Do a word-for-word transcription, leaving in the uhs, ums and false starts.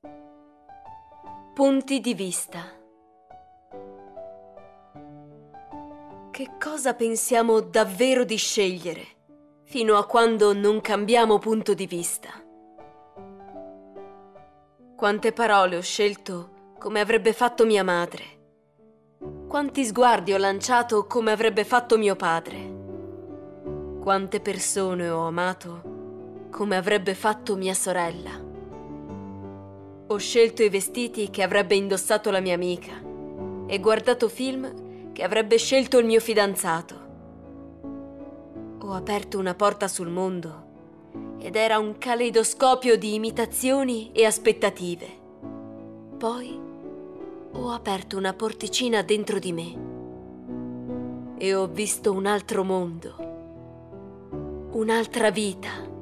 Punti di vista. Che cosa pensiamo davvero di scegliere, fino a quando non cambiamo punto di vista? Quante parole ho scelto come avrebbe fatto mia madre? Quanti sguardi ho lanciato come avrebbe fatto mio padre? Quante persone ho amato come avrebbe fatto mia sorella? Ho scelto i vestiti che avrebbe indossato la mia amica e guardato film che avrebbe scelto il mio fidanzato. Ho aperto una porta sul mondo ed era un caleidoscopio di imitazioni e aspettative. Poi ho aperto una porticina dentro di me e ho visto un altro mondo, un'altra vita.